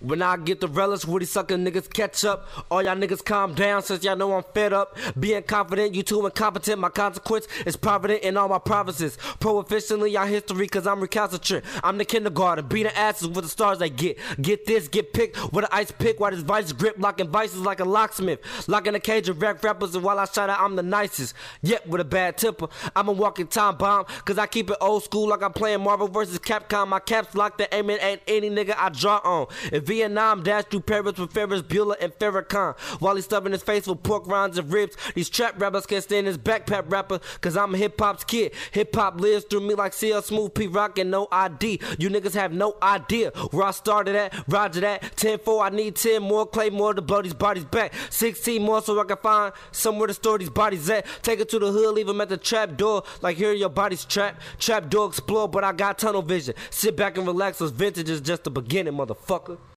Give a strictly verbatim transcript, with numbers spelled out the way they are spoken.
When I get the relish, woody sucking niggas catch up. All y'all niggas calm down since y'all know I'm fed up. Being confident, you too incompetent. My consequence is provident in all my provinces. Proficiently y'all history cause I'm recalcitrant. I'm the kindergarten, beating asses with the stars they get. Get this, get picked with an ice pick while this vice grip locking vices like a locksmith. Locking a cage of rap rappers and while I shout out I'm the nicest. Yet with a bad temper, I'm a walking time bomb cause I keep it old school like I'm playing Marvel versus Capcom. My caps locked and aiming at any nigga I draw on. In Vietnam, dash through Paris with Ferris Bueller and Farrakhan. While he's stuffing his face with pork rinds and ribs. These trap rappers can't stand his backpack rapper cause I'm a hip-hop's kid. Hip-hop lives through me like C L Smooth, P-Rock and no I D. You niggas have no idea where I started at. Roger that. ten four, I need ten more clay more to blow these bodies back. sixteen more so I can find somewhere to store these bodies at. Take it to the hood, leave them at the trap door like here your body's trapped. Trap door explore, but I got tunnel vision. Sit back and relax, cause vintage is just the beginning, motherfucker.